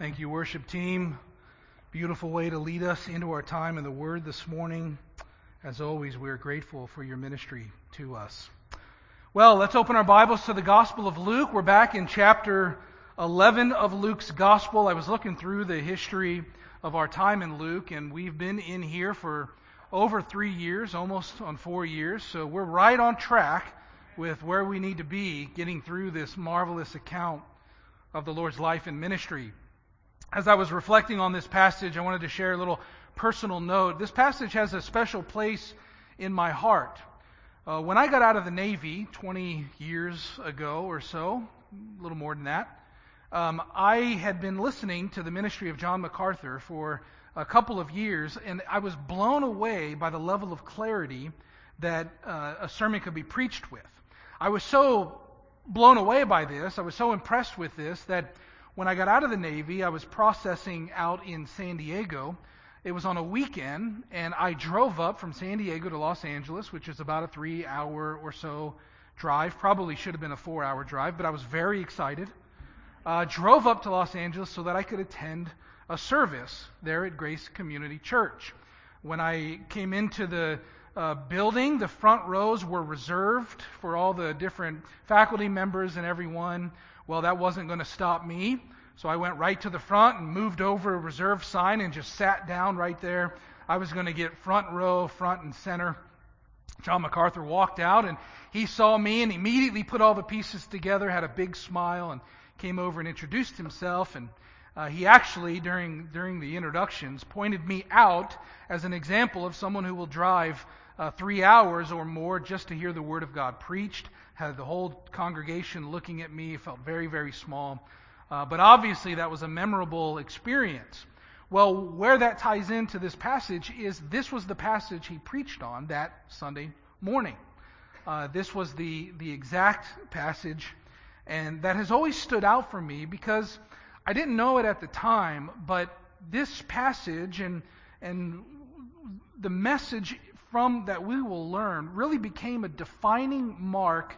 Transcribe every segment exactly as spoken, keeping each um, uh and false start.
Thank you, worship team. Beautiful way to lead us into our time in the Word this morning. As always, we are grateful for your ministry to us. Well, let's open our Bibles to the Gospel of Luke. We're back in chapter eleven of Luke's Gospel. I was looking through the history of our time in Luke, and we've been in here for over three years, almost on four years. So we're right on track with where we need to be getting through this marvelous account of the Lord's life and ministry. As I was reflecting on this passage, I wanted to share a little personal note. This passage has a special place in my heart. Uh, when I got out of the Navy twenty years ago or so, a little more than that, um, I had been listening to the ministry of John MacArthur for a couple of years, and I was blown away by the level of clarity that uh, a sermon could be preached with. I was so blown away by this, I was so impressed with this, that when I got out of the Navy, I was processing out in San Diego. It was on a weekend, and I drove up from San Diego to Los Angeles, which is about a three-hour or so drive. Probably should have been a four-hour drive, but I was very excited. Uh, drove up to Los Angeles so that I could attend a service there at Grace Community Church. When I came into the uh, building, the front rows were reserved for all the different faculty members and everyone. Well, that wasn't going to stop me, so I went right to the front and moved over a reserve sign and just sat down right there. I was going to get front row, front and center. John MacArthur walked out, and he saw me and immediately put all the pieces together, had a big smile, and came over and introduced himself. And uh, he actually, during during the introductions, pointed me out as an example of someone who will drive uh, three hours or more just to hear the Word of God preached. Had the whole congregation looking at me, felt very, very small. Uh, but obviously that was a memorable experience. Well, where that ties into this passage is this was the passage he preached on that Sunday morning. Uh, this was the, the exact passage, and that has always stood out for me because I didn't know it at the time, but this passage and and the message from that we will learn really became a defining mark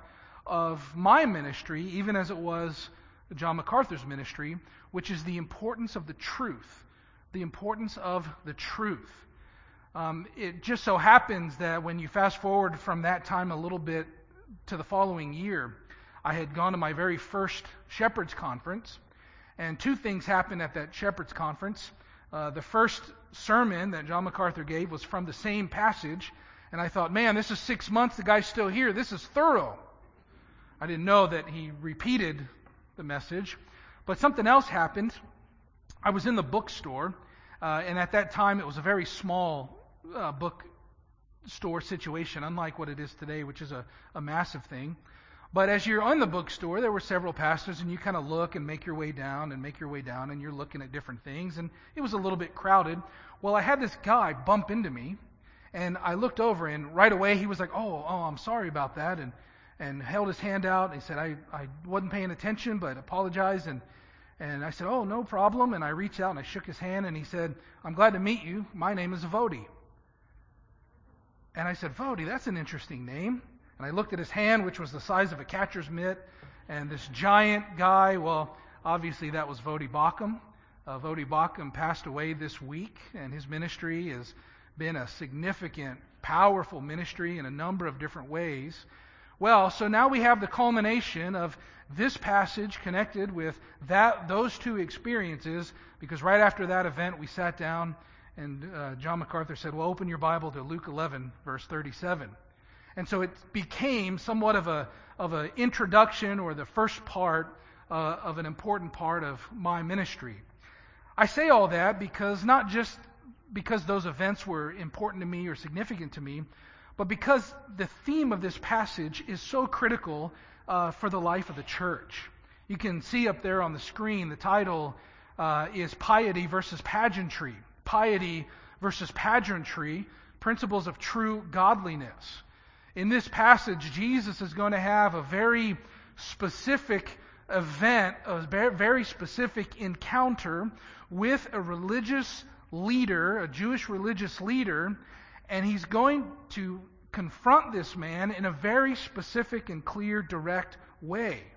of my ministry, even as it was John MacArthur's ministry, which is the importance of the truth. The importance of the truth. Um, it just so happens that when you fast forward from that time a little bit to the following year, I had gone to my very first Shepherd's Conference, and two things happened at that Shepherd's Conference. Uh, the first sermon that John MacArthur gave was from the same passage, and I thought, man, this is six months, the guy's still here, this is thorough. I didn't know that he repeated the message, but something else happened. I was in the bookstore, uh, and at that time it was a very small uh, bookstore situation, unlike what it is today, which is a, a massive thing. But as you're in the bookstore, there were several pastors, and you kind of look and make your way down and make your way down, and you're looking at different things, and it was a little bit crowded. Well, I had this guy bump into me, and I looked over, and right away he was like, oh, oh, I'm sorry about that, and and held his hand out. He said, I, I wasn't paying attention, but apologized. And, and I said, oh, no problem. And I reached out and I shook his hand, and he said, I'm glad to meet you. My name is Vody. And I said, Vody, that's an interesting name. And I looked at his hand, which was the size of a catcher's mitt, and this giant guy, well, obviously that was Vody Bakum. Uh, Vody Bakum passed away this week, and his ministry has been a significant, powerful ministry in a number of different ways. Well, so now we have the culmination of this passage connected with that those two experiences, because right after that event we sat down and uh, John MacArthur said, well, open your Bible to Luke eleven, verse thirty-seven. And so it became somewhat of a of an introduction, or the first part uh, of an important part of my ministry. I say all that because not just because those events were important to me or significant to me, but because the theme of this passage is so critical uh, for the life of the church. You can see up there on the screen, the title uh, is Piety versus Pageantry. Piety versus Pageantry, Principles of True Godliness. In this passage, Jesus is going to have a very specific event, a very specific encounter with a religious leader, a Jewish religious leader, and he's going to confront this man in a very specific and clear, direct way.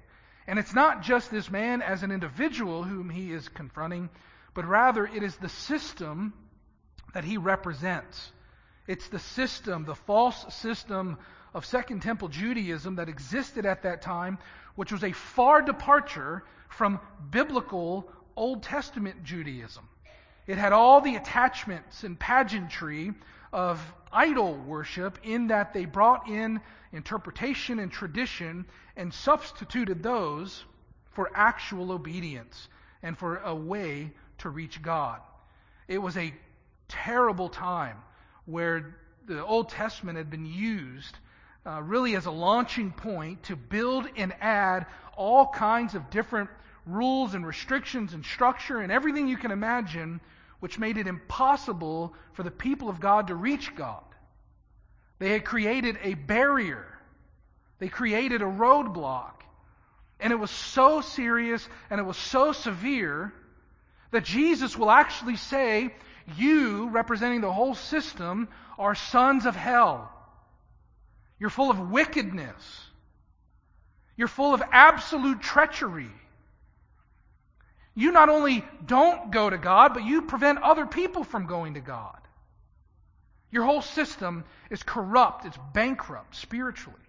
And it's not just this man as an individual whom he is confronting, but rather it is the system that he represents. It's the system, the false system of Second Temple Judaism that existed at that time, which was a far departure from biblical Old Testament Judaism. It had all the attachments and pageantry of idol worship in that they brought in interpretation and tradition and substituted those for actual obedience and for a way to reach God. It was a terrible time where the Old Testament had been used uh, really as a launching point to build and add all kinds of different rules and restrictions and structure and everything you can imagine, which made it impossible for the people of God to reach God. They had created a barrier. They created a roadblock. And it was so serious and it was so severe that Jesus will actually say, you, representing the whole system, are sons of hell. You're full of wickedness. You're full of absolute treachery. You not only don't go to God, but you prevent other people from going to God. Your whole system is corrupt. It's bankrupt spiritually.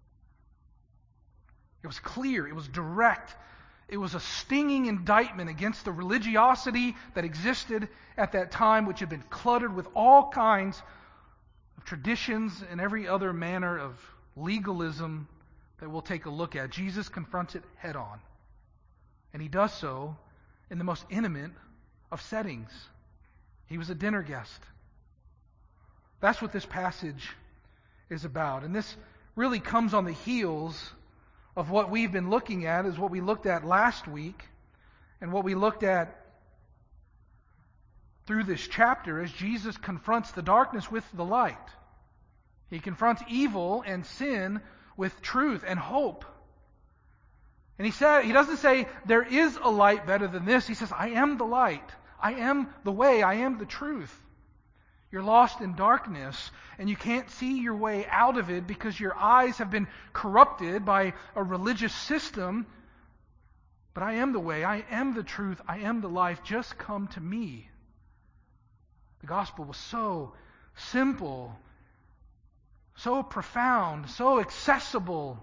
It was clear. It was direct. It was a stinging indictment against the religiosity that existed at that time, which had been cluttered with all kinds of traditions and every other manner of legalism that we'll take a look at. Jesus confronts it head on. And he does so in the most intimate of settings. He was a dinner guest. That's what this passage is about. And this really comes on the heels of what we've been looking at, is what we looked at last week, and what we looked at through this chapter as Jesus confronts the darkness with the light. He confronts evil and sin with truth and hope. And he said, he doesn't say, there is a light better than this. He says, I am the light. I am the way. I am the truth. You're lost in darkness, and you can't see your way out of it because your eyes have been corrupted by a religious system. But I am the way. I am the truth. I am the life. Just come to me. The gospel was so simple, so profound, so accessible.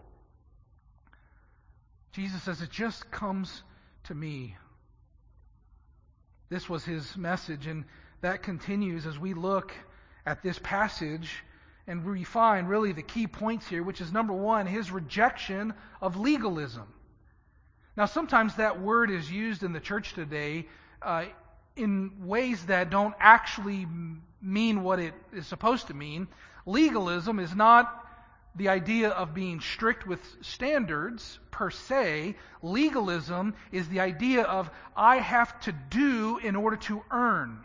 Jesus says, it just comes to me. This was his message, and that continues as we look at this passage, and we find really the key points here, which is number one, his rejection of legalism. Now, sometimes that word is used in the church today uh, in ways that don't actually mean what it is supposed to mean. Legalism is not the idea of being strict with standards per se. Legalism is the idea of I have to do in order to earn.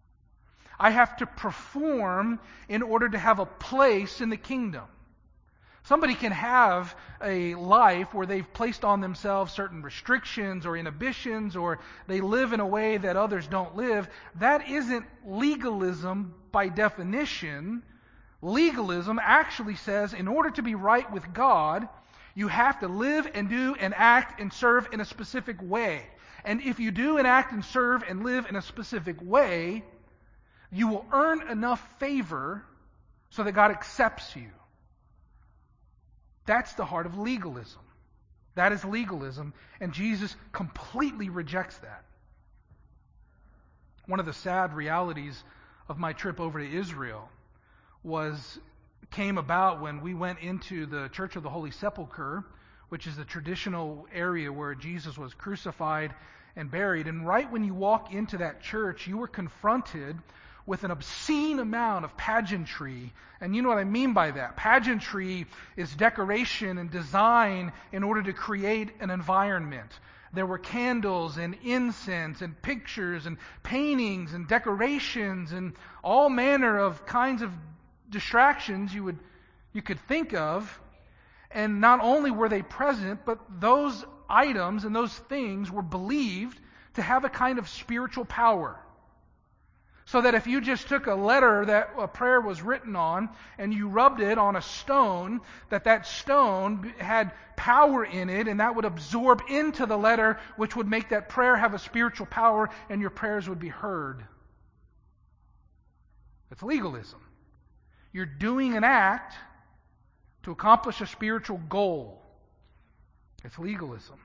I have to perform in order to have a place in the kingdom. Somebody can have a life where they've placed on themselves certain restrictions or inhibitions, or they live in a way that others don't live. That isn't legalism by definition. Legalism actually says in order to be right with God, you have to live and do and act and serve in a specific way. And if you do and act and serve and live in a specific way, you will earn enough favor so that God accepts you. That's the heart of legalism. That is legalism, and Jesus completely rejects that. One of the sad realities of my trip over to Israel was came about when we went into the Church of the Holy Sepulchre, which is the traditional area where Jesus was crucified and buried. And right when you walk into that church, you were confronted with an obscene amount of pageantry. And you know what I mean by that. Pageantry is decoration and design in order to create an environment. There were candles and incense and pictures and paintings and decorations and all manner of kinds of distractions you would you could think of. And not only were they present, but those items and those things were believed to have a kind of spiritual power. So that if you just took a letter that a prayer was written on and you rubbed it on a stone, that that stone had power in it and that would absorb into the letter, which would make that prayer have a spiritual power and your prayers would be heard. It's legalism. You're doing an act to accomplish a spiritual goal. It's legalism.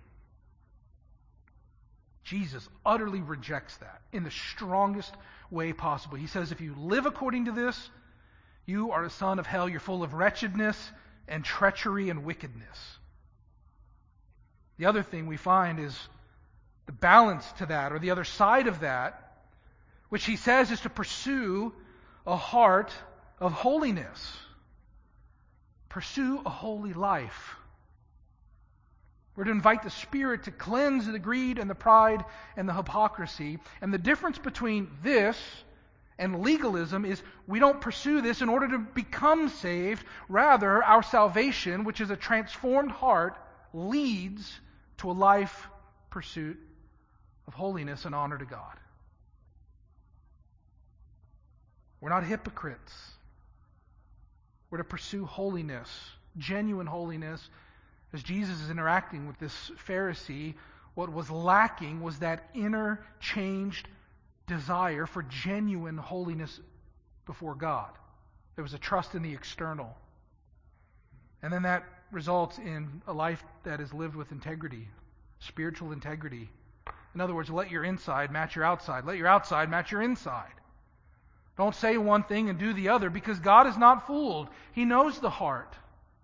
Jesus utterly rejects that in the strongest way possible. He says, if you live according to this, you are a son of hell. You're full of wretchedness and treachery and wickedness. The other thing we find is the balance to that, or the other side of that, which he says is to pursue a heart of holiness. Pursue a holy life. We're to invite the Spirit to cleanse the greed and the pride and the hypocrisy. And the difference between this and legalism is we don't pursue this in order to become saved. Rather, our salvation, which is a transformed heart, leads to a life pursuit of holiness and honor to God. We're not hypocrites. We're to pursue holiness, genuine holiness. As Jesus is interacting with this Pharisee, what was lacking was that inner changed desire for genuine holiness before God. There was a trust in the external. And then that results in a life that is lived with integrity, spiritual integrity. In other words, let your inside match your outside. Let your outside match your inside. Don't say one thing and do the other, because God is not fooled. He knows the heart.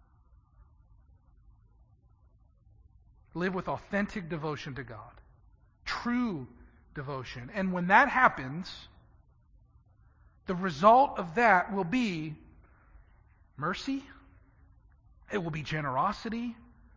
Live with authentic devotion to God. True devotion. And when that happens, the result of that will be mercy. It will be generosity.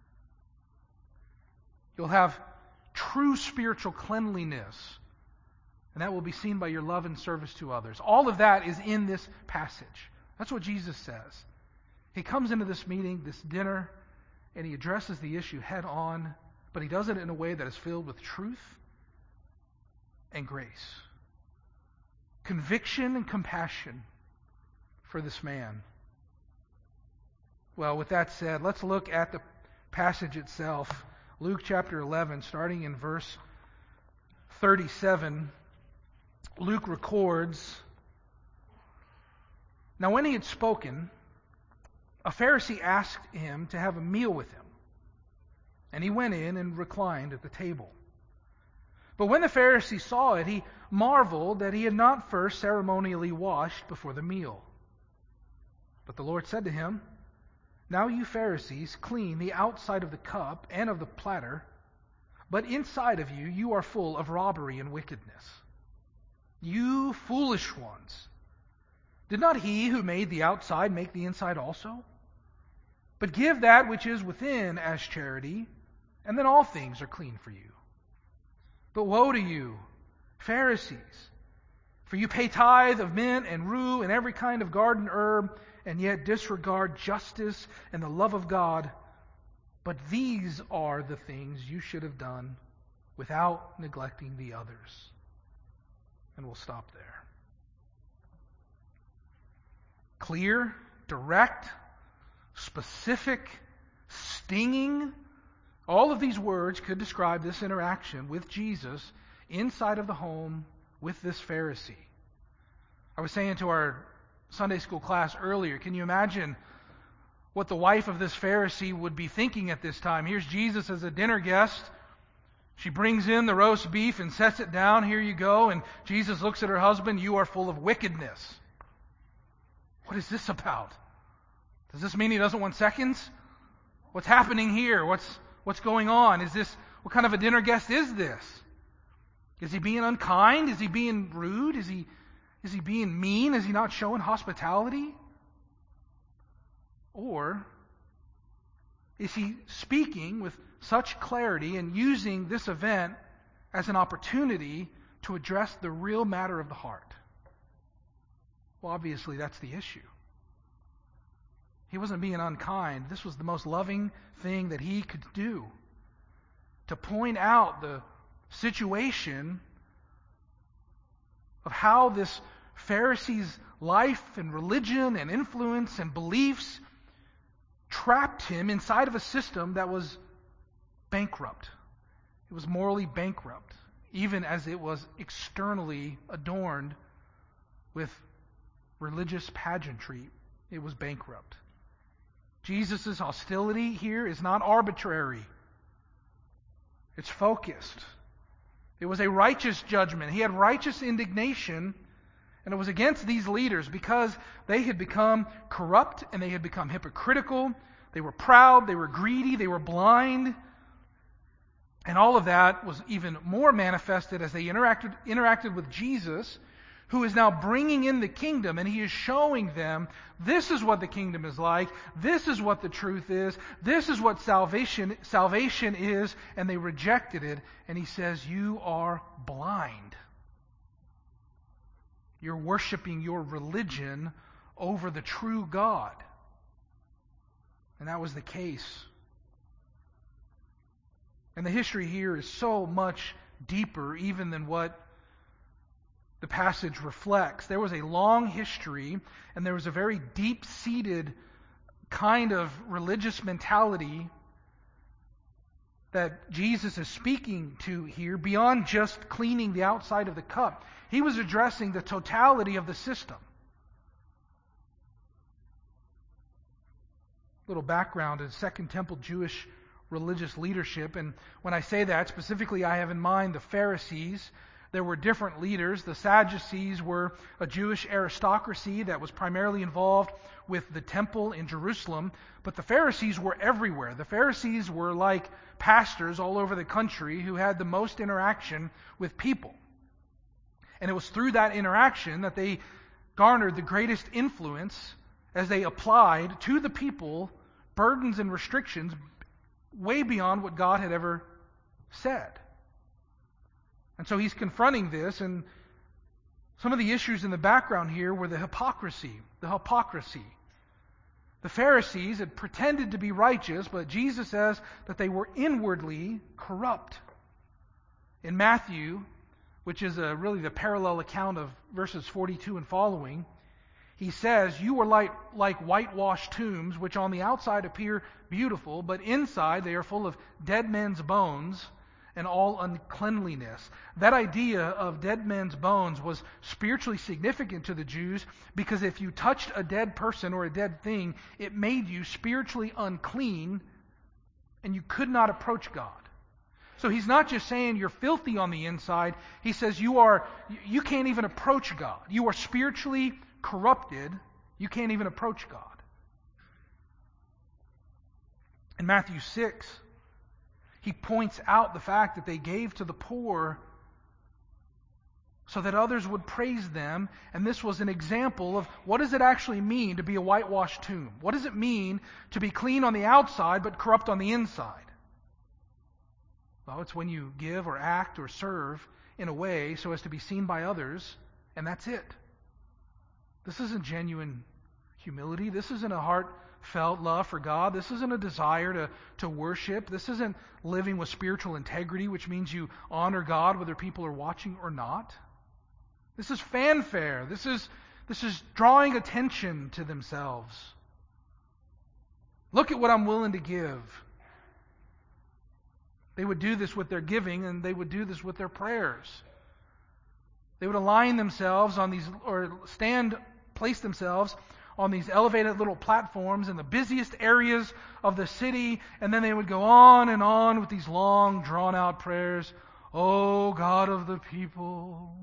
You'll have true spiritual cleanliness. And that will be seen by your love and service to others. All of that is in this passage. That's what Jesus says. He comes into this meeting, this dinner, and he addresses the issue head on, but he does it in a way that is filled with truth and grace. Conviction and compassion for this man. Well, with that said, let's look at the passage itself. Luke chapter eleven, starting in verse thirty-seven, Luke records, "Now when he had spoken, a Pharisee asked him to have a meal with him. And he went in and reclined at the table. But when the Pharisee saw it, he marveled that he had not first ceremonially washed before the meal. But the Lord said to him, 'Now you Pharisees clean the outside of the cup and of the platter, but inside of you, you are full of robbery and wickedness. You foolish ones! Did not he who made the outside make the inside also? But give that which is within as charity, and then all things are clean for you. But woe to you, Pharisees, for you pay tithe of mint and rue and every kind of garden herb, and yet disregard justice and the love of God. But these are the things you should have done without neglecting the others.'" And we'll stop there. Clear, direct, specific, stinging. All of these words could describe this interaction with Jesus inside of the home with this Pharisee. I was saying to our Sunday school class earlier, can you imagine what the wife of this Pharisee would be thinking at this time? Here's Jesus as a dinner guest. She brings in the roast beef and sets it down. Here you go. And Jesus looks at her husband. "You are full of wickedness." What is this about? Does this mean he doesn't want seconds? What's happening here? What's what's going on? Is this, what kind of a dinner guest is this? Is he being unkind? Is he being rude? Is he is he being mean? Is he not showing hospitality? Or is he speaking with such clarity and using this event as an opportunity to address the real matter of the heart? Well, obviously that's the issue. He wasn't being unkind. This was the most loving thing that he could do. To point out the situation of how this Pharisee's life and religion and influence and beliefs trapped him inside of a system that was bankrupt. It was morally bankrupt, even as it was externally adorned with religious pageantry. It was bankrupt. Jesus' hostility here is not arbitrary. It's focused. It was a righteous judgment. He had righteous indignation, and it was against these leaders because they had become corrupt and they had become hypocritical. They were proud, they were greedy, they were blind. And all of that was even more manifested as they interacted, interacted with Jesus, who is now bringing in the kingdom, and he is showing them, this is what the kingdom is like, this is what the truth is, this is what salvation, salvation is, and they rejected it, and he says, you are blind. You're worshiping your religion over the true God. And that was the case. And the history here is so much deeper even than what the passage reflects. There was a long history, and there was a very deep-seated kind of religious mentality that Jesus is speaking to here beyond just cleaning the outside of the cup. He was addressing the totality of the system. Little background is Second Temple Jewish religious leadership, and when I say that, specifically I have in mind the Pharisees. There were different leaders. The Sadducees were a Jewish aristocracy that was primarily involved with the temple in Jerusalem, but the Pharisees were everywhere. The Pharisees were like pastors all over the country who had the most interaction with people. And it was through that interaction that they garnered the greatest influence as they applied to the people burdens and restrictions way beyond what God had ever said. And so he's confronting this, and some of the issues in the background here were the hypocrisy. The hypocrisy. The Pharisees had pretended to be righteous, but Jesus says that they were inwardly corrupt. In Matthew, which is a, really the parallel account of verses forty-two and following, he says, you are like, like whitewashed tombs, which on the outside appear beautiful, but inside they are full of dead men's bones and all uncleanliness. That idea of dead men's bones was spiritually significant to the Jews because if you touched a dead person or a dead thing, it made you spiritually unclean and you could not approach God. So he's not just saying you're filthy on the inside. He says you are you can't even approach God. You are spiritually corrupted. You can't even approach God. In Matthew six, he points out the fact that they gave to the poor so that others would praise them. And this was an example of what does it actually mean to be a whitewashed tomb? What does it mean to be clean on the outside but corrupt on the inside? Well, it's when you give or act or serve in a way so as to be seen by others, and that's it. This isn't genuine humility. This isn't a heartfelt love for God. This isn't a desire to, to worship. This isn't living with spiritual integrity, which means you honor God whether people are watching or not. This is fanfare. This is, this is drawing attention to themselves. Look at what I'm willing to give. They would do this with their giving, and they would do this with their prayers. They would align themselves on these, or stand, place themselves on these elevated little platforms in the busiest areas of the city, and then they would go on and on with these long, drawn-out prayers. Oh, God of the people,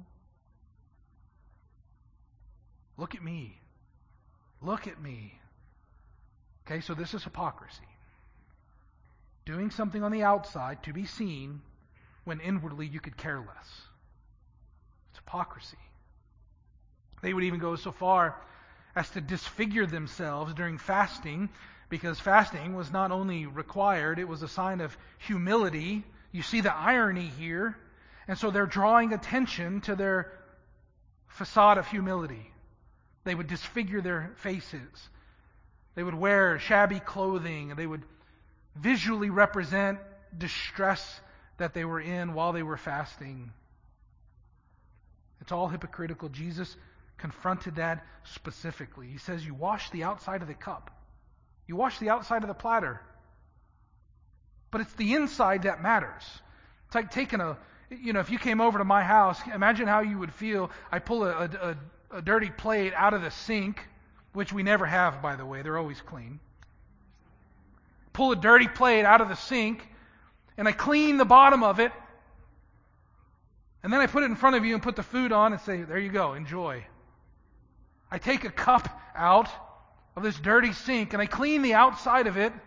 look at me. Look at me. Okay, so this is hypocrisy. Doing something on the outside to be seen when inwardly you could care less. It's hypocrisy. They would even go so far as to disfigure themselves during fasting, because fasting was not only required, it was a sign of humility. You see the irony here. And so they're drawing attention to their facade of humility. They would disfigure their faces. They would wear shabby clothing. They would visually represent distress that they were in while they were fasting. It's all hypocritical. Jesus confronted that specifically. He says, you wash the outside of the cup. You wash the outside of the platter. But it's the inside that matters. It's like taking a, you know, if you came over to my house, imagine how you would feel. I pull a, a, a dirty plate out of the sink, which we never have, by the way. They're always clean. Pull a dirty plate out of the sink, and I clean the bottom of it, and then I put it in front of you and put the food on and say, there you go, enjoy. I take a cup out of this dirty sink, and I clean the outside of it,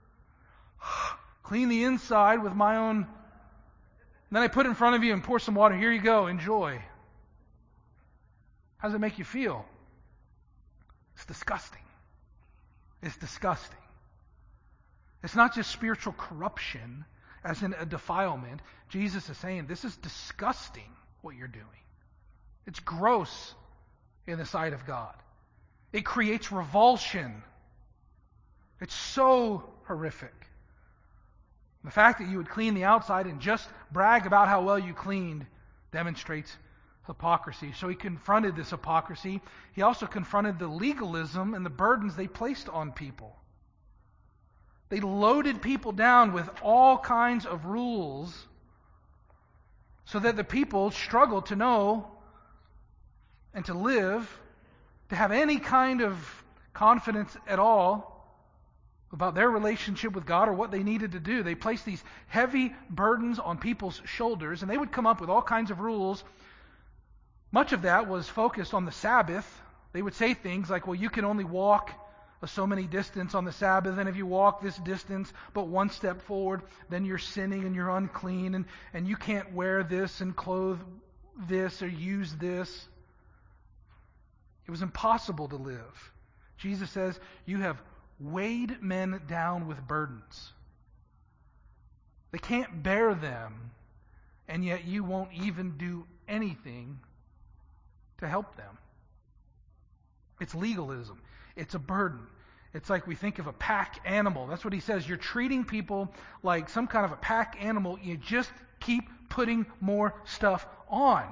clean the inside with my own, and then I put it in front of you and pour some water. Here you go, enjoy. How does it make you feel? It's disgusting. It's disgusting. It's not just spiritual corruption, as in a defilement. Jesus is saying, this is disgusting what you're doing. It's gross in the sight of God. It creates revulsion. It's so horrific. The fact that you would clean the outside and just brag about how well you cleaned demonstrates hypocrisy. So he confronted this hypocrisy. He also confronted the legalism and the burdens they placed on people. They loaded people down with all kinds of rules so that the people struggled to know and to live, to have any kind of confidence at all about their relationship with God or what they needed to do. They placed these heavy burdens on people's shoulders, and they would come up with all kinds of rules. Much of that was focused on the Sabbath. They would say things like, well, you can only walk a so many distance on the Sabbath, and if you walk this distance but one step forward, then you're sinning and you're unclean, and, and you can't wear this and clothe this or use this. It was impossible to live. Jesus says, you have weighed men down with burdens. They can't bear them, and yet you won't even do anything to help them. It's legalism. It's a burden. It's like we think of a pack animal. That's what he says. You're treating people like some kind of a pack animal. You just keep putting more stuff on.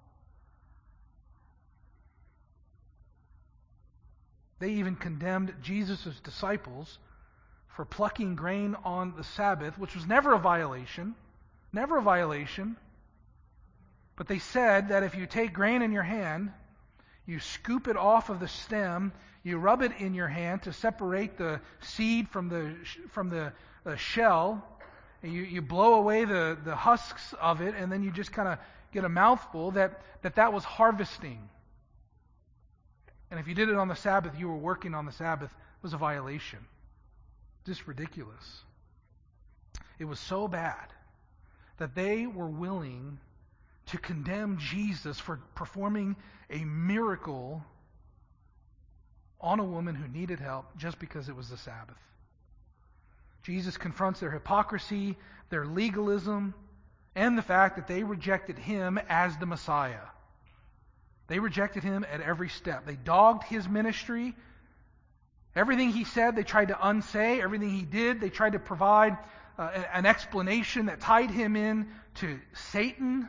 They even condemned Jesus' disciples for plucking grain on the Sabbath, which was never a violation. Never a violation. But they said that if you take grain in your hand, you scoop it off of the stem, you rub it in your hand to separate the seed from the from the uh, shell, and you, you blow away the, the husks of it, and then you just kind of get a mouthful, that, that that was harvesting. And if you did it on the Sabbath, you were working on the Sabbath, it was a violation. Just ridiculous. It was so bad that they were willing to condemn Jesus for performing a miracle on a woman who needed help just because it was the Sabbath. Jesus confronts their hypocrisy, their legalism, and the fact that they rejected him as the Messiah. They rejected him at every step. They dogged his ministry. Everything he said, they tried to unsay. Everything he did, they tried to provide uh, an explanation that tied him in to Satan.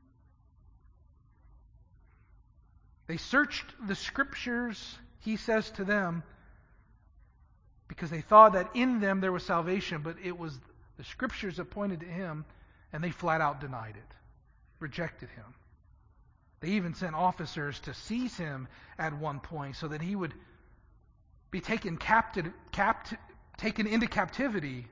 They searched the Scriptures, he says to them, because they thought that in them there was salvation, but it was the Scriptures that pointed to him, and they flat out denied it, rejected him. They even sent officers to seize him at one point so that he would be taken captive, capt, taken into captivity.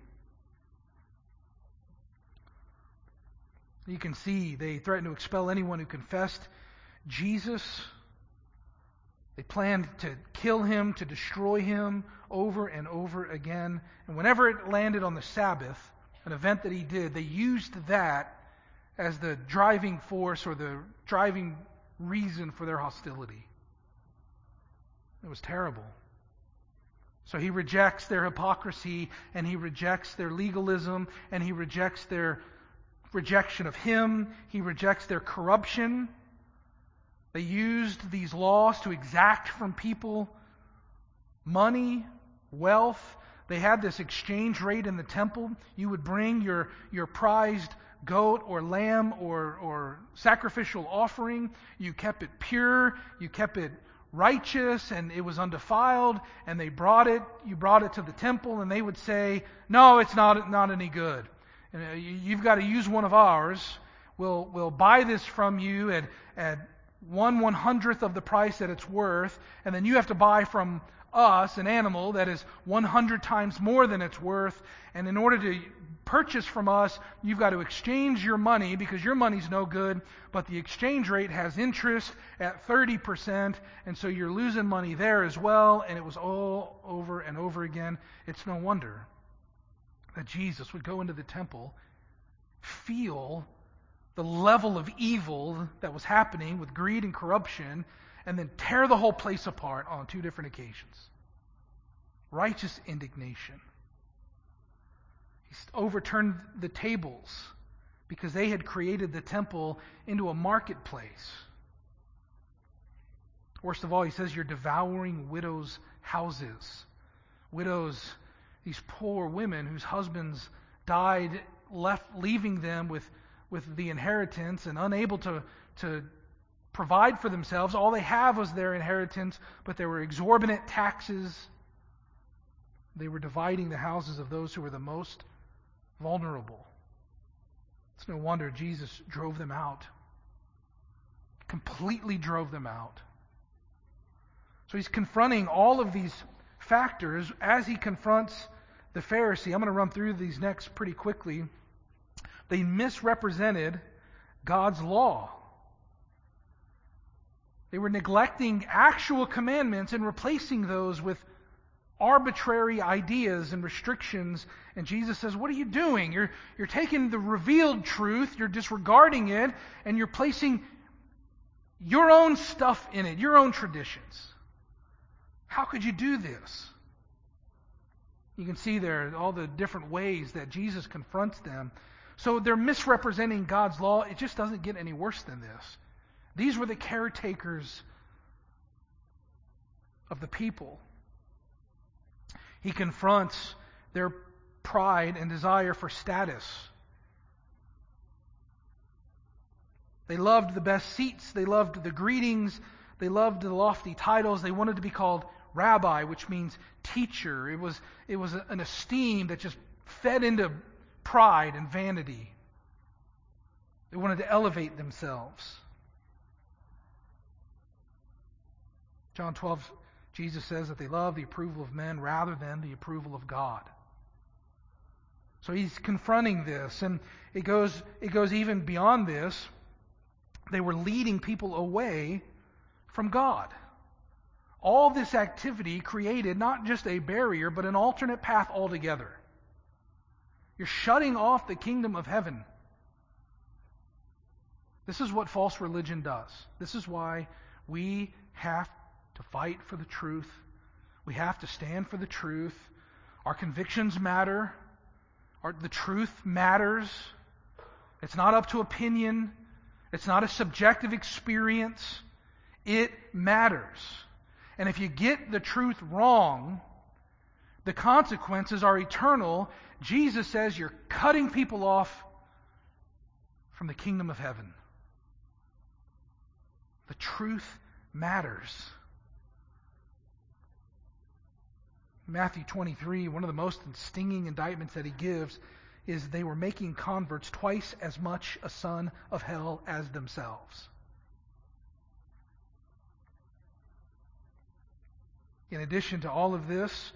You can see they threatened to expel anyone who confessed Jesus. They planned to kill him, to destroy him over and over again. And whenever it landed on the Sabbath, an event that he did, they used that as the driving force or the driving reason for their hostility. It was terrible. So he rejects their hypocrisy, and he rejects their legalism, and he rejects their rejection of him. He rejects their corruption. They used these laws to exact from people money, wealth. They had this exchange rate in the temple. You would bring your, your prized goat or lamb or, or sacrificial offering. You kept it pure. You kept it righteous, and it was undefiled. And they brought it. You brought it to the temple, and they would say, "No, it's not not any good. And you've got to use one of ours. We'll we'll buy this from you at at one one hundredth of the price that it's worth, and then you have to buy from us an animal that is one hundred times more than it's worth. And in order to purchase from us, you've got to exchange your money because your money's no good, but the exchange rate has interest at thirty percent, and so you're losing money there as well." And it was all over and over again. It's no wonder that Jesus would go into the temple, feel the level of evil that was happening with greed and corruption, and then tear the whole place apart on two different occasions. Righteous indignation. He overturned the tables because they had created the temple into a marketplace. Worst of all, he says, "You're devouring widows' houses." Widows, these poor women whose husbands died, left leaving them with, with the inheritance and unable to, to provide for themselves. All they have was their inheritance, but there were exorbitant taxes. They were dividing the houses of those who were the most vulnerable. It's no wonder Jesus drove them out. Completely drove them out. So he's confronting all of these factors as he confronts the Pharisee. I'm going to run through these next pretty quickly. They misrepresented God's law. They were neglecting actual commandments and replacing those with arbitrary ideas and restrictions. And Jesus says, what are you doing? You're, you're taking the revealed truth, you're disregarding it, and you're placing your own stuff in it, your own traditions. How could you do this? You can see there all the different ways that Jesus confronts them. So they're misrepresenting God's law. It just doesn't get any worse than this. These were the caretakers of the people. He confronts their pride and desire for status. They loved the best seats. They loved the greetings. They loved the lofty titles. They wanted to be called rabbi, which means teacher. It was, it was an esteem that just fed into pride and vanity. They wanted to elevate themselves. John twelve, Jesus says that they love the approval of men rather than the approval of God. So he's confronting this, and it goes, it goes even beyond this. They were leading people away from God. All this activity created not just a barrier, but an alternate path altogether. You're shutting off the kingdom of heaven. This is what false religion does. This is why we have to fight for the truth. We have to stand for the truth. Our convictions matter. Our, the truth matters. It's not up to opinion. It's not a subjective experience. It matters. And if you get the truth wrong, the consequences are eternal. Jesus says you're cutting people off from the kingdom of heaven. The truth matters. Matthew twenty-three, one of the most stinging indictments that he gives is they were making converts twice as much a son of hell as themselves. In addition to all of this,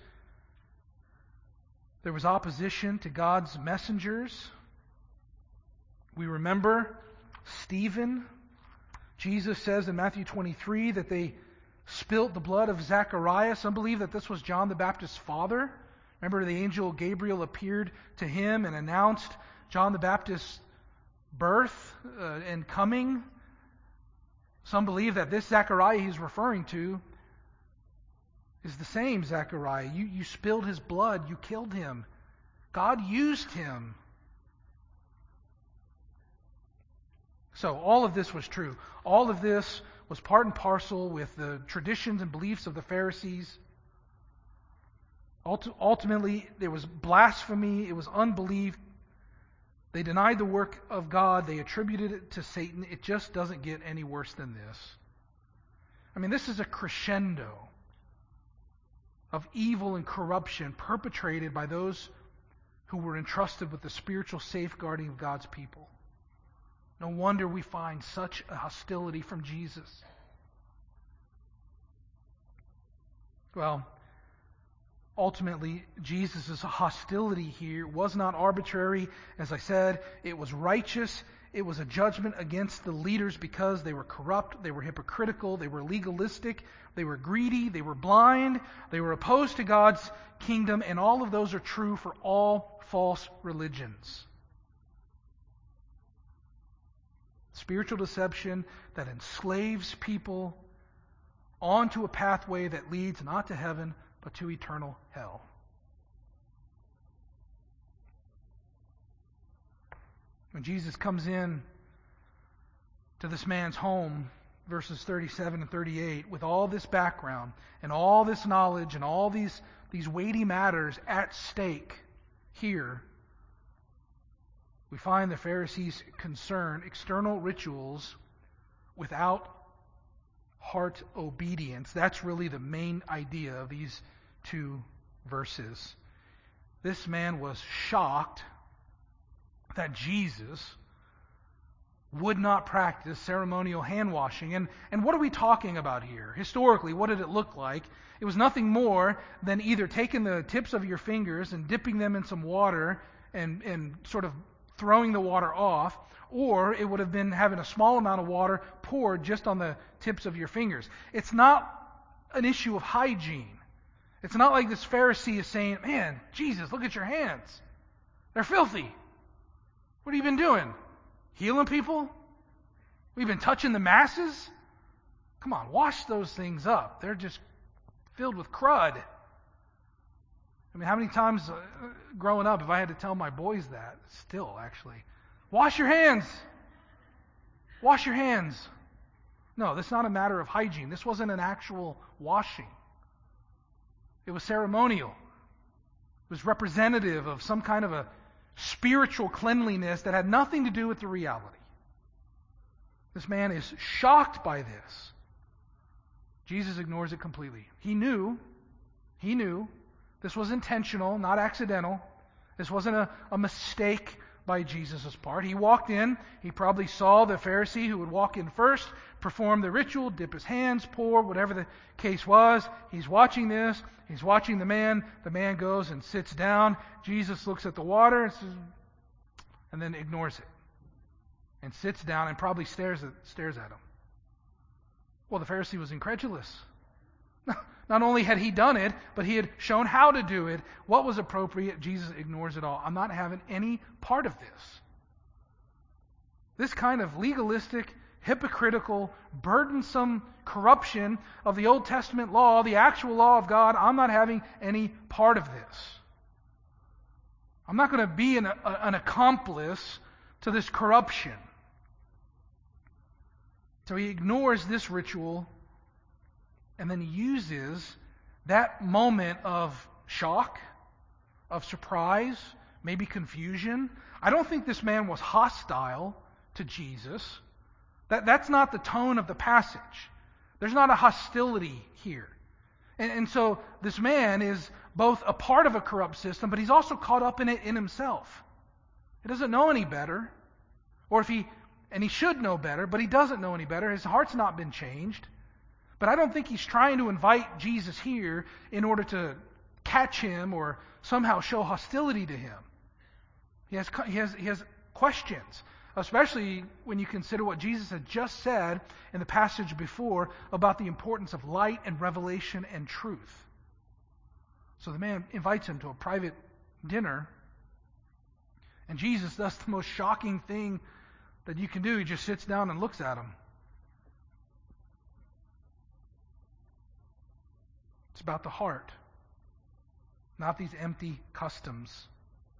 there was opposition to God's messengers. We remember Stephen. Jesus says in Matthew twenty-three that they spilt the blood of Zacharias. Some believe that this was John the Baptist's father. Remember, the angel Gabriel appeared to him and announced John the Baptist's birth uh, and coming. Some believe that this Zachariah he's referring to is the same Zechariah. You, you spilled his blood. You killed him. God used him. So all of this was true. All of this was part and parcel with the traditions and beliefs of the Pharisees. Ultimately, there was blasphemy. It was unbelief. They denied the work of God. They attributed it to Satan. It just doesn't get any worse than this. I mean, this is a crescendo of evil and corruption perpetrated by those who were entrusted with the spiritual safeguarding of God's people. No wonder we find such a hostility from Jesus. Well, ultimately, Jesus' hostility here was not arbitrary. As I said, it was righteous. It was a judgment against the leaders because they were corrupt, they were hypocritical, they were legalistic, they were greedy, they were blind, they were opposed to God's kingdom, and all of those are true for all false religions. Spiritual deception that enslaves people onto a pathway that leads not to heaven, but to eternal hell. When Jesus comes in to this man's home, verses thirty-seven and thirty-eight, with all this background and all this knowledge and all these, these weighty matters at stake here, we find the Pharisees concern external rituals without heart obedience. That's really the main idea of these two verses. This man was shocked that Jesus would not practice ceremonial hand washing. And, and what are we talking about here? Historically, what did it look like? It was nothing more than either taking the tips of your fingers and dipping them in some water and, and sort of throwing the water off, or it would have been having a small amount of water poured just on the tips of your fingers. It's not an issue of hygiene. It's not like this Pharisee is saying, man, Jesus, look at your hands. They're filthy. What have you been doing? Healing people? We've been touching the masses? Come on, wash those things up. They're just filled with crud. I mean, how many times uh, growing up have I had to tell my boys that? Still, actually. Wash your hands. Wash your hands. No, this is not a matter of hygiene. This wasn't an actual washing. It was ceremonial. It was representative of some kind of a spiritual cleanliness that had nothing to do with the reality. This man is shocked by this. Jesus ignores it completely. He knew, he knew, this was intentional, not accidental. This wasn't a, a mistake by Jesus' part. He walked in, he probably saw the Pharisee who would walk in first, perform the ritual, dip his hands, pour, whatever the case was. He's watching this, he's watching the man, the man goes and sits down. Jesus looks at the water and, says, and then ignores it. And sits down and probably stares at, stares at him. Well, the Pharisee was incredulous. Not only had he done it, but he had shown how to do it, what was appropriate. Jesus ignores it all. I'm not having any part of this. This kind of legalistic, hypocritical, burdensome corruption of the Old Testament law, the actual law of God, I'm not having any part of this. I'm not going to be an, a, an accomplice to this corruption. So he ignores this ritual and then uses that moment of shock, of surprise, maybe confusion. I don't think this man was hostile to Jesus. That, that's not the tone of the passage. There's not a hostility here. And, and so this man is both a part of a corrupt system, but he's also caught up in it in himself. He doesn't know any better. Or if he, and he should know better, but he doesn't know any better. His heart's not been changed. But I don't think he's trying to invite Jesus here in order to catch him or somehow show hostility to him. He has, he has, he has questions, especially when you consider what Jesus had just said in the passage before about the importance of light and revelation and truth. So the man invites him to a private dinner, and Jesus does the most shocking thing that you can do. He just sits down and looks at him. It's about the heart, not these empty customs.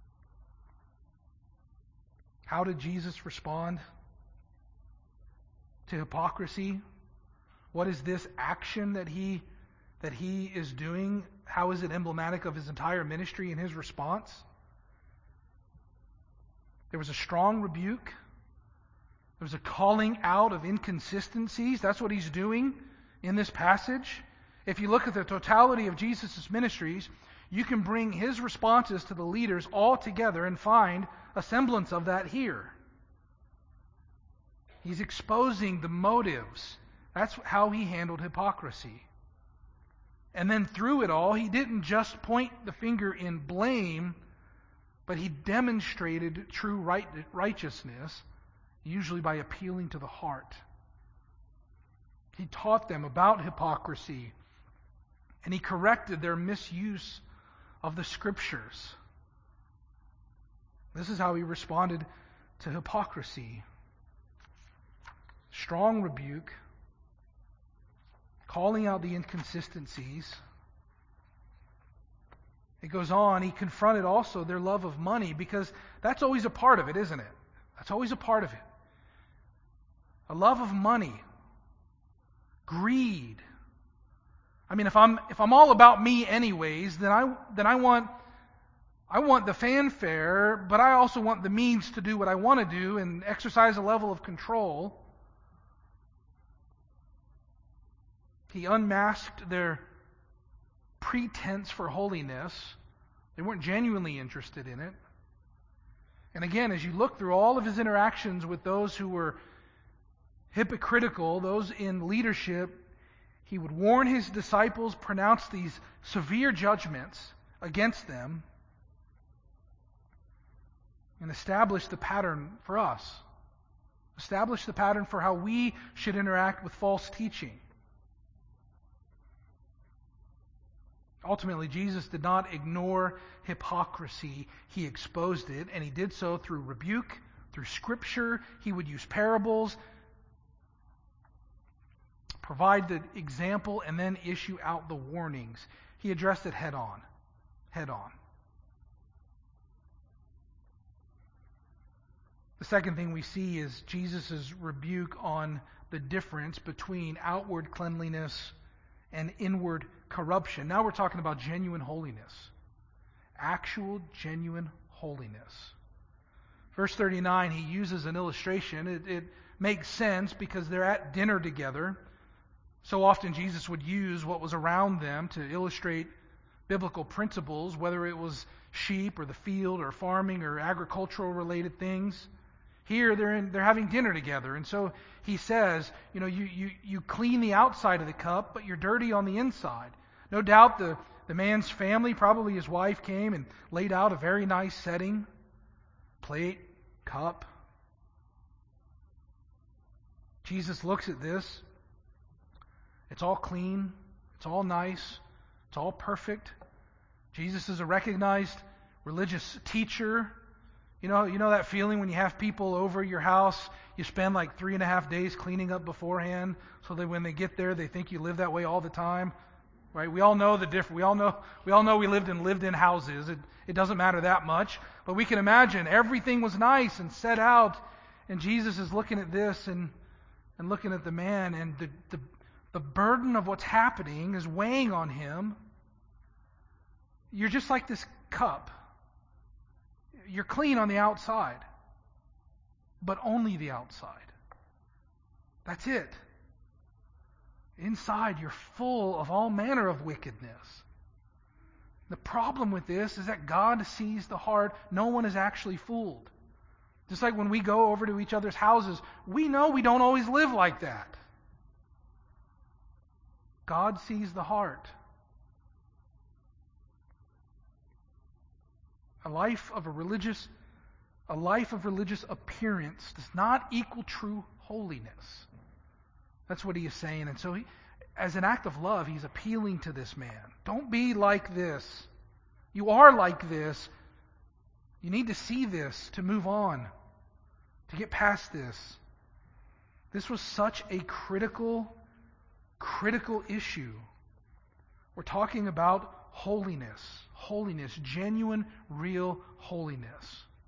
How did Jesus respond to hypocrisy? What is this action that he that he is doing? How is it emblematic of his entire ministry and his response? There was a strong rebuke. There was a calling out of inconsistencies. That's what he's doing in this passage. If you look at the totality of Jesus' ministries, you can bring his responses to the leaders all together and find a semblance of that here. He's exposing the motives. That's how he handled hypocrisy. And then through it all, he didn't just point the finger in blame, but he demonstrated true right, righteousness, usually by appealing to the heart. He taught them about hypocrisy, and he corrected their misuse of the Scriptures. This is how he responded to hypocrisy. Strong rebuke, calling out the inconsistencies. It goes on, he confronted also their love of money, because that's always a part of it, isn't it? That's always a part of it. A love of money. Greed. I mean, if I'm if I'm all about me anyways, then I then I want I want the fanfare, but I also want the means to do what I want to do and exercise a level of control. He unmasked their pretense for holiness. They weren't genuinely interested in it. And again, as you look through all of his interactions with those who were hypocritical, those in leadership, he would warn his disciples, pronounce these severe judgments against them, and establish the pattern for us. Establish the pattern for how we should interact with false teaching. Ultimately, Jesus did not ignore hypocrisy. He exposed it, and he did so through rebuke, through Scripture. He would use parables, provide the example, and then issue out the warnings. He addressed it head on. Head on. The second thing we see is Jesus' rebuke on the difference between outward cleanliness and inward corruption. Now we're talking about genuine holiness. Actual, genuine holiness. Verse thirty-nine, he uses an illustration. It, it makes sense because they're at dinner together. So often Jesus would use what was around them to illustrate biblical principles, whether it was sheep or the field or farming or agricultural related things. Here they're in, they're having dinner together, and so he says, you know, you, you, you clean the outside of the cup, but you're dirty on the inside. No doubt the, the man's family, probably his wife, came and laid out a very nice setting. Plate, cup. Jesus looks at this. It's all clean. It's all nice. It's all perfect. Jesus is a recognized religious teacher. You know, you know that feeling when you have people over your house, you spend like three and a half days cleaning up beforehand, so that when they get there, they think you live that way all the time, right? We all know the difference. We all know we all know we lived in lived-in houses. It it doesn't matter that much, but we can imagine everything was nice and set out, and Jesus is looking at this and and looking at the man, and the the the burden of what's happening is weighing on him. You're just like this cup. You're clean on the outside, but only the outside. That's it. Inside, you're full of all manner of wickedness. The problem with this is that God sees the heart. No one is actually fooled. Just like when we go over to each other's houses, we know we don't always live like that. God sees the heart. A life of a religious, a life of religious appearance does not equal true holiness. That's what he is saying. And so he, as an act of love, he's appealing to this man. Don't be like this. You are like this. You need to see this to move on, to get past this. This was such a critical, critical issue. We're talking about holiness. Holiness, genuine, real holiness.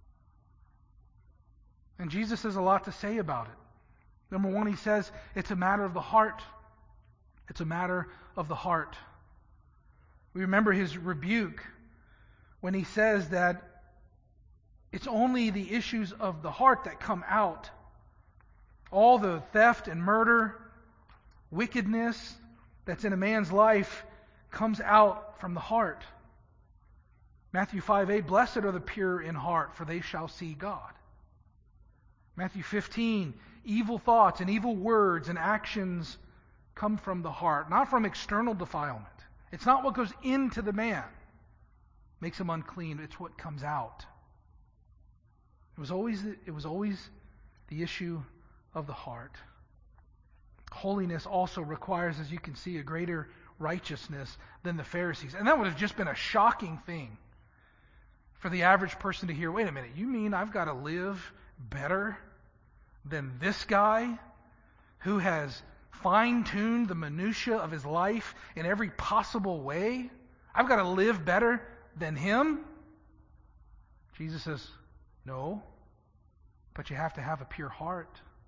And Jesus has a lot to say about it. Number one, he says it's a matter of the heart. It's a matter of the heart. We remember his rebuke when he says that It's only the issues of the heart that come out. All the theft and murder, wickedness that's in a man's life comes out from the heart. Matthew five eight, blessed are the pure in heart, for they shall see God. Matthew fifteen, evil thoughts and evil words and actions come from the heart, not from external defilement. It's not what goes into the man makes him unclean, it's what comes out. It was always it was always the issue of the heart. Holiness also requires, as you can see, a greater righteousness than the Pharisees. And that would have just been a shocking thing for the average person to hear. Wait a minute, you mean I've got to live better than this guy who has fine-tuned the minutia of his life in every possible way? I've got to live better than him? Jesus says, no, but you have to have a pure heart.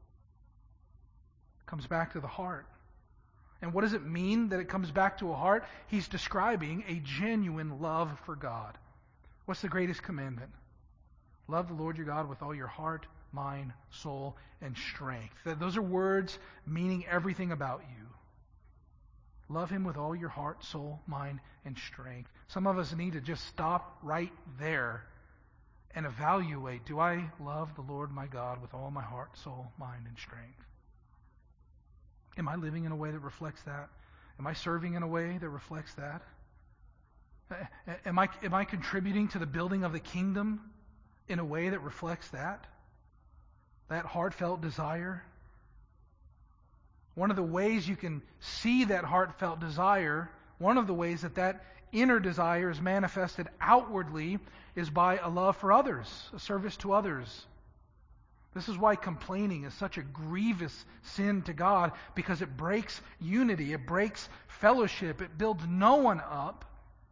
It comes back to the heart. And what does it mean that it comes back to a heart? He's describing a genuine love for God. What's the greatest commandment? Love the Lord your God with all your heart, mind, soul, and strength. Those are words meaning everything about you. Love Him with all your heart, soul, mind, and strength. Some of us need to just stop right there and evaluate, do I love the Lord my God with all my heart, soul, mind, and strength? Am I living in a way that reflects that? Am I serving in a way that reflects that? Am I, am I contributing to the building of the kingdom in a way that reflects that? That heartfelt desire? One of the ways you can see that heartfelt desire, one of the ways that that inner desire is manifested outwardly is by a love for others, a service to others. This is why complaining is such a grievous sin to God, because it breaks unity, it breaks fellowship, it builds no one up.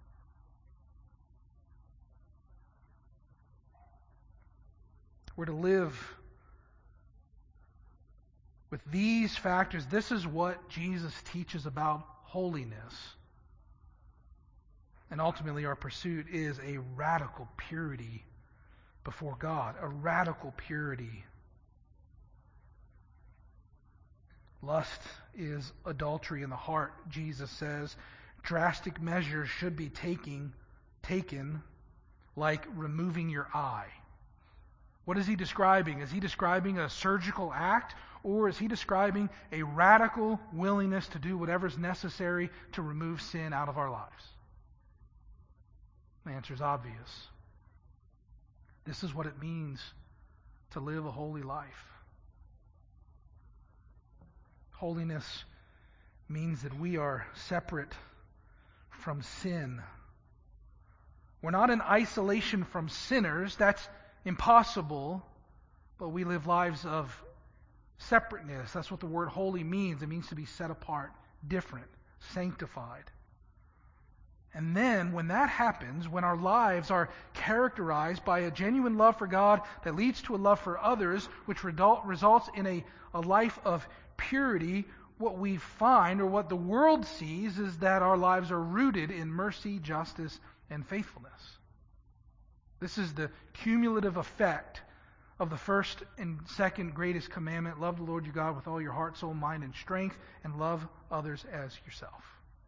We're to live with these factors. This is what Jesus teaches about holiness. And ultimately our pursuit is a radical purity before God, a radical purity. Lust is adultery in the heart, Jesus says. Drastic measures should be taking, taken, like removing your eye. What is he describing? Is he describing a surgical act, or is he describing a radical willingness to do whatever's necessary to remove sin out of our lives? The answer is obvious. This is what it means to live a holy life. Holiness means that we are separate from sin. We're not in isolation from sinners. That's impossible. But we live lives of separateness. That's what the word holy means. It means to be set apart, different, sanctified. And then when that happens, when our lives are characterized by a genuine love for God that leads to a love for others, which result, results in a, a life of purity, what we find, or what the world sees, is that our lives are rooted in mercy, justice, and faithfulness. This is the cumulative effect of the first and second greatest commandment: love the Lord your God with all your heart, soul, mind, and strength, and love others as yourself.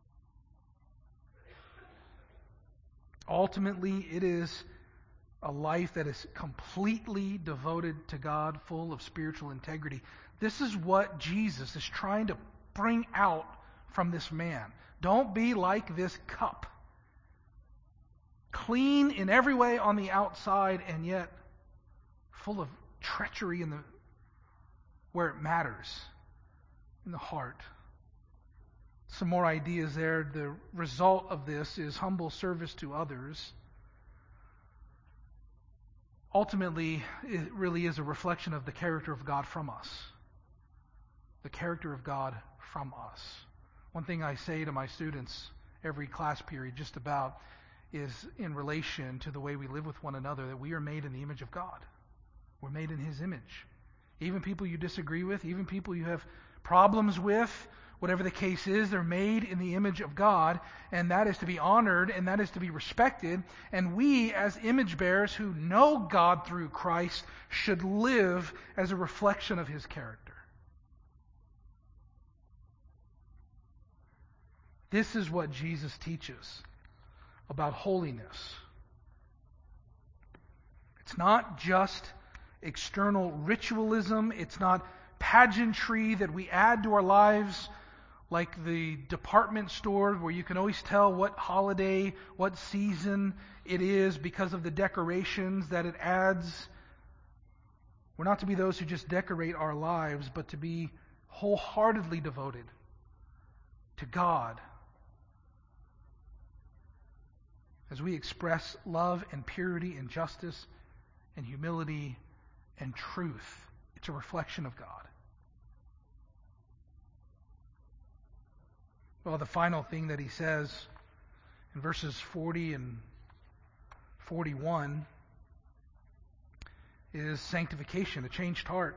Ultimately, it is a life that is completely devoted to God, full of spiritual integrity. This is what Jesus is trying to bring out from this man. Don't be like this cup. Clean in every way on the outside, and yet full of treachery in the where it matters, in the heart. Some more ideas there. The result of this is humble service to others. Ultimately, it really is a reflection of the character of God from us. The character of God from us. One thing I say to my students every class period just about is in relation to the way we live with one another, that we are made in the image of God. We're made in His image. Even people you disagree with, even people you have problems with, whatever the case is, they're made in the image of God, and that is to be honored, and that is to be respected. And we, as image bearers who know God through Christ, should live as a reflection of His character. This is what Jesus teaches about holiness. It's not just external ritualism. It's not pageantry that we add to our lives, like the department store where you can always tell what holiday, what season it is because of the decorations that it adds. We're not to be those who just decorate our lives, but to be wholeheartedly devoted to God as we express love and purity and justice and humility and truth. It's a reflection of God. Well, the final thing that he says in verses forty and forty-one is sanctification, a changed heart.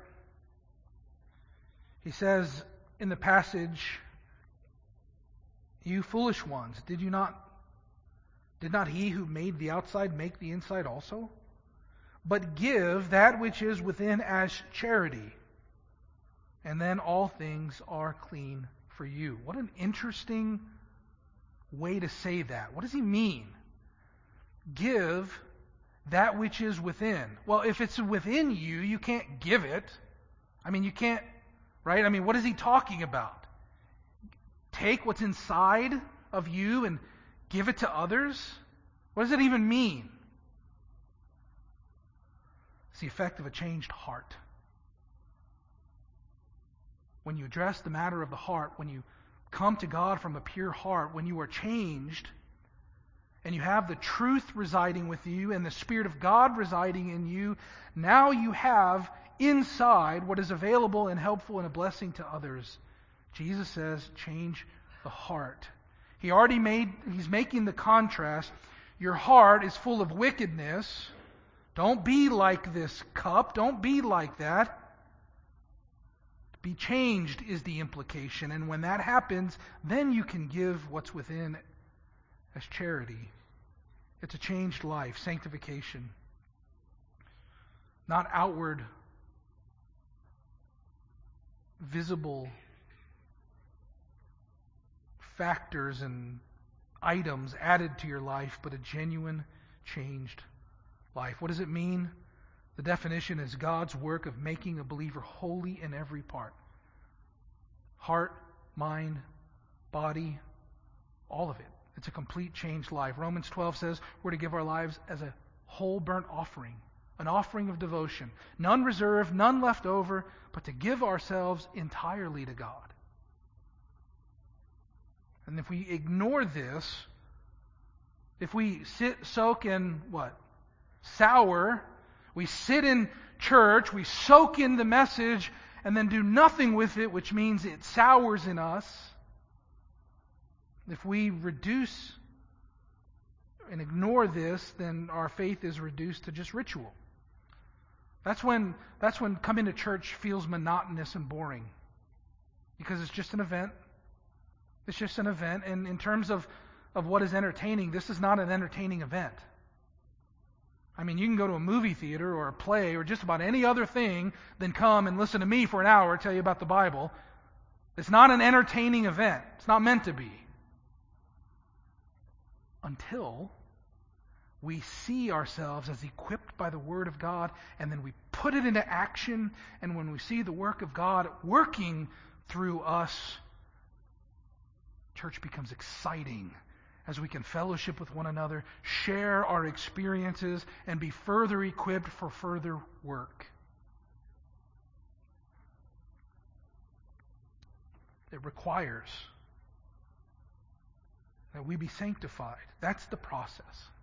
He says in the passage, "You foolish ones, did you not, did not he who made the outside make the inside also? But give that which is within as charity, and then all things are clean for you." What an interesting way to say that. What does he mean? Give that which is within. Well, if it's within you, you can't give it. I mean, you can't, right? I mean, what is he talking about? Take what's inside of you and give it to others? What does it even mean? It's the effect of a changed heart. When you address the matter of the heart, when you come to God from a pure heart, when you are changed, and you have the truth residing with you and the Spirit of God residing in you, now you have inside what is available and helpful and a blessing to others. Jesus says, change the heart. He already made, he's making the contrast. Your heart is full of wickedness. Don't be like this cup. Don't be like that. Be changed is the implication. And when that happens, then you can give what's within as charity. It's a changed life, sanctification. Not outward, visible factors and items added to your life, but a genuine, changed life. What does it mean? The definition is God's work of making a believer holy in every part. Heart, mind, body, all of it. It's a complete changed life. Romans twelve says we're to give our lives as a whole burnt offering, an offering of devotion. None reserved, none left over, but to give ourselves entirely to God. And if we ignore this, if we sit, soak in what? Sour, we sit in church, we soak in the message, and then do nothing with it, which means it sours in us. If we reduce and ignore this, then our faith is reduced to just ritual. That's when that's when coming to church feels monotonous and boring. Because it's just an event. It's just an event. And in terms of, of what is entertaining, this is not an entertaining event. I mean, you can go to a movie theater or a play or just about any other thing than come and listen to me for an hour tell you about the Bible. It's not an entertaining event. It's not meant to be. Until we see ourselves as equipped by the Word of God, and then we put it into action, and when we see the work of God working through us, church becomes exciting as we can fellowship with one another, share our experiences, and be further equipped for further work. It requires that we be sanctified. That's the process.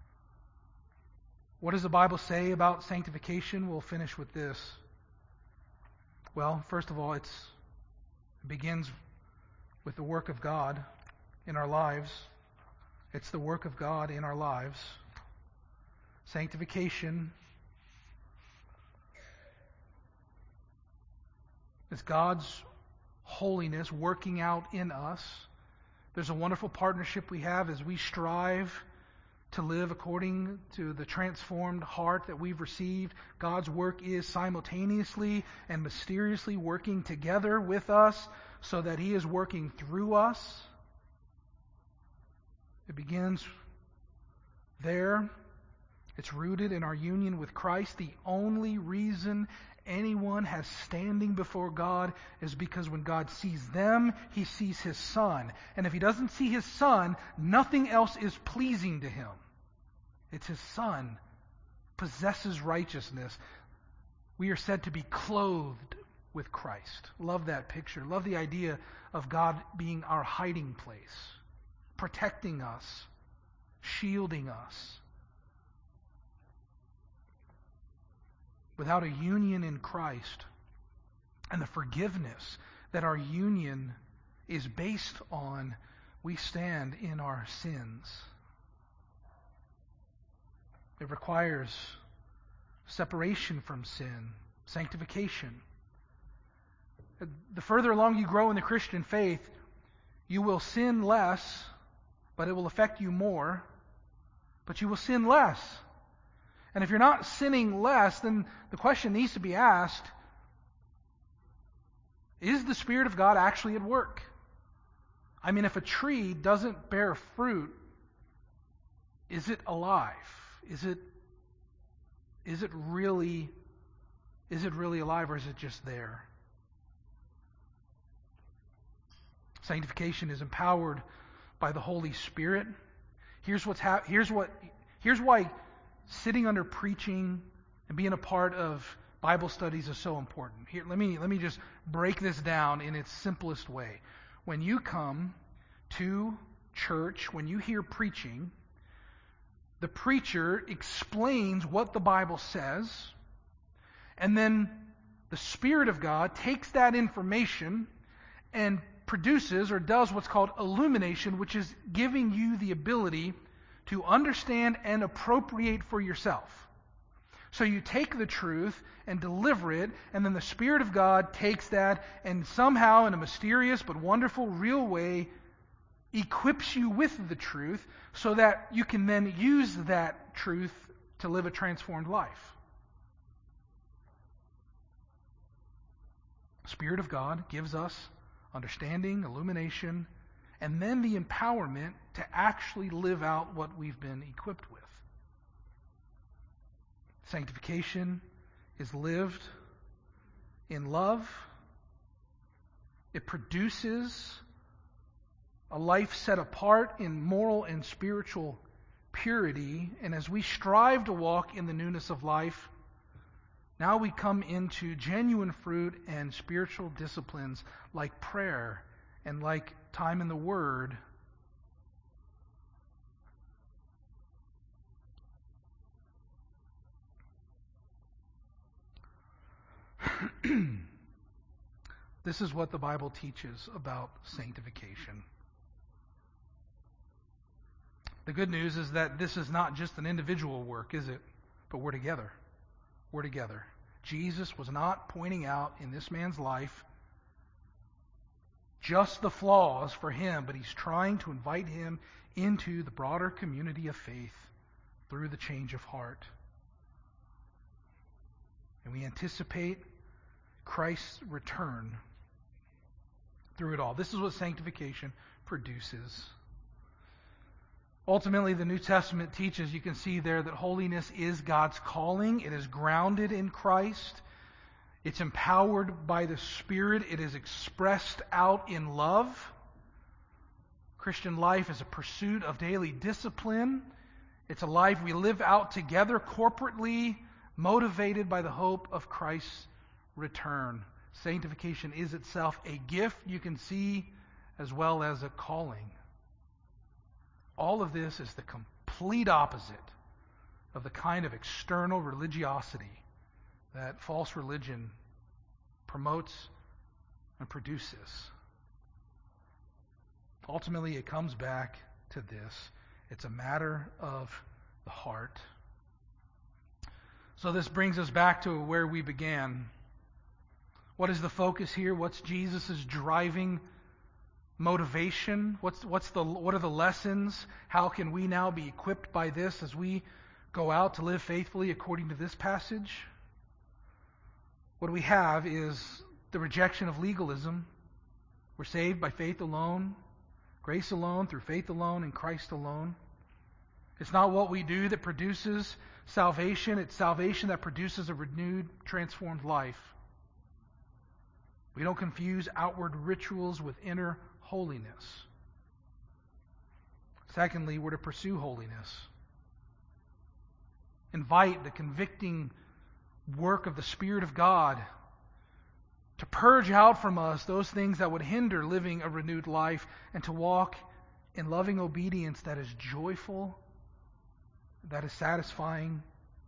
What does the Bible say about sanctification? We'll finish with this. Well, first of all, it's, it begins with the work of God in our lives. It's the work of God in our lives. Sanctification is God's holiness working out in us. There's a wonderful partnership we have as we strive to live according to the transformed heart that we've received. God's work is simultaneously and mysteriously working together with us so that He is working through us. It begins there. It's rooted in our union with Christ. The only reason anyone has standing before God is because when God sees them, He sees His Son. And if He doesn't see His Son, nothing else is pleasing to Him. It's His Son possesses righteousness. We are said to be clothed with Christ. Love that picture. Love the idea of God being our hiding place, protecting us, shielding us. Without a union in Christ and the forgiveness that our union is based on, we stand in our sins. It requires separation from sin, sanctification. The further along you grow in the Christian faith, you will sin less, but it will affect you more. But you will sin less. And if you're not sinning less, then the question needs to be asked, is the Spirit of God actually at work? I mean, if a tree doesn't bear fruit, is it alive? Is it is it really is it really alive, or is it just there? Sanctification is empowered by the Holy Spirit. Here's what's ha- here's what here's why sitting under preaching and being a part of Bible studies is so important. Here, let me let me just break this down in its simplest way. When you come to church, when you hear preaching, the preacher explains what the Bible says, and then the Spirit of God takes that information and produces or does what's called illumination, which is giving you the ability to understand and appropriate for yourself. So you take the truth and deliver it, and then the Spirit of God takes that and somehow, in a mysterious but wonderful, real way, equips you with the truth so that you can then use that truth to live a transformed life. The Spirit of God gives us understanding, illumination, and then the empowerment to actually live out what we've been equipped with. Sanctification is lived in love. It produces a life set apart in moral and spiritual purity. And as we strive to walk in the newness of life, now we come into genuine fruit and spiritual disciplines like prayer and like time in the Word. This is what the Bible teaches about sanctification. The good news is that this is not just an individual work, is it? But we're together. We're together. Jesus was not pointing out in this man's life just the flaws for him, but he's trying to invite him into the broader community of faith through the change of heart. And we anticipate Christ's return through it all. This is what sanctification produces. Ultimately, the New Testament teaches, you can see there, that holiness is God's calling. It is grounded in Christ. It's empowered by the Spirit. It is expressed out in love. Christian life is a pursuit of daily discipline. It's a life we live out together corporately, motivated by the hope of Christ's return. Sanctification is itself a gift, you can see, as well as a calling. All of this is the complete opposite of the kind of external religiosity that false religion promotes and produces. Ultimately, it comes back to this. It's a matter of the heart. So this brings us back to where we began. What is the focus here? What's Jesus' driving motivation? What's what's the what are the lessons? How can we now be equipped by this as we go out to live faithfully according to this passage? What we have is the rejection of legalism. We're saved by faith alone, grace alone, through faith alone, in Christ alone. It's not what we do that produces salvation. It's salvation that produces a renewed, transformed life. We don't confuse outward rituals with inner holiness. Secondly, we're to pursue holiness. Invite the convicting work of the Spirit of God to purge out from us those things that would hinder living a renewed life, and to walk in loving obedience that is joyful, that is satisfying.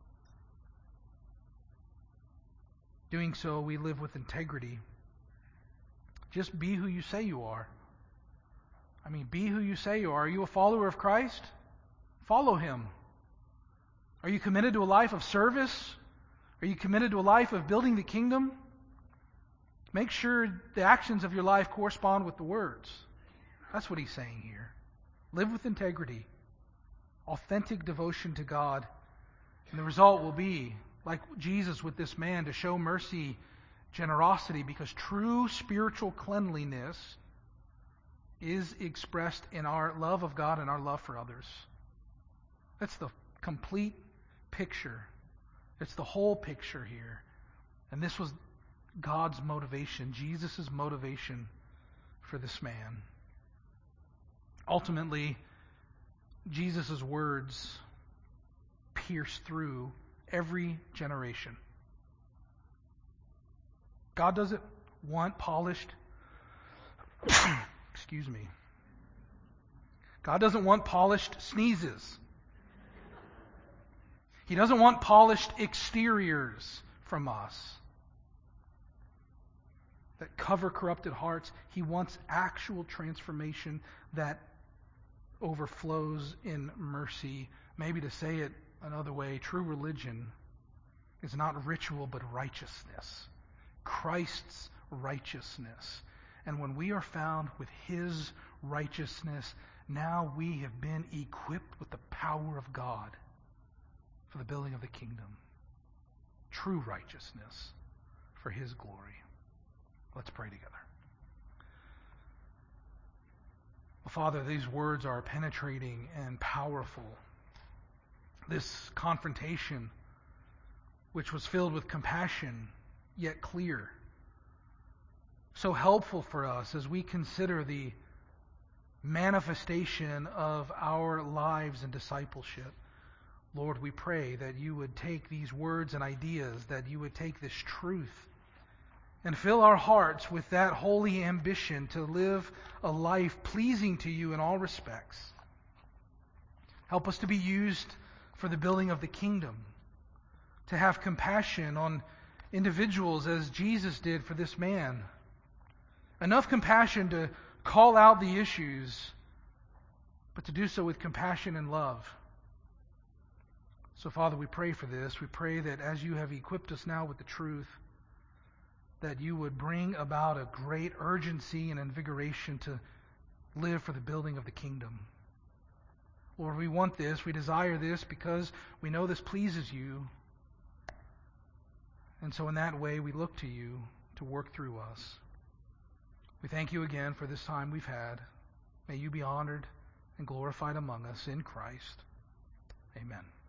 Doing so, we live with integrity. Just be who you say you are. I mean, be who you say you are. Are you a follower of Christ? Follow Him. Are you committed to a life of service? Are you committed to a life of building the kingdom? Make sure the actions of your life correspond with the words. That's what he's saying here. Live with integrity, authentic devotion to God. And the result will be, like Jesus with this man, to show mercy, generosity, because true spiritual cleanliness is expressed in our love of God and our love for others. That's the complete picture. It's the whole picture here. And this was God's motivation, Jesus' motivation for this man. Ultimately, Jesus' words pierce through every generation. God doesn't want polished, excuse me. God doesn't want polished sneezes. He doesn't want polished exteriors from us that cover corrupted hearts. He wants actual transformation that overflows in mercy. Maybe to say it another way, true religion is not ritual but righteousness. Christ's righteousness. And when we are found with His righteousness, now we have been equipped with the power of God for the building of the kingdom. True righteousness for His glory. Let's pray together. Well, Father, these words are penetrating and powerful. This confrontation, which was filled with compassion, yet clear, so helpful for us as we consider the manifestation of our lives and discipleship. Lord, we pray that you would take these words and ideas, that you would take this truth and fill our hearts with that holy ambition to live a life pleasing to you in all respects. Help us to be used for the building of the kingdom, to have compassion on individuals as Jesus did for this man. Enough compassion to call out the issues, but to do so with compassion and love. So, Father, we pray for this. We pray that as you have equipped us now with the truth, that you would bring about a great urgency and invigoration to live for the building of the kingdom. Lord, we want this. We desire this because we know this pleases you. And so in that way, we look to you to work through us. We thank you again for this time we've had. May you be honored and glorified among us in Christ. Amen.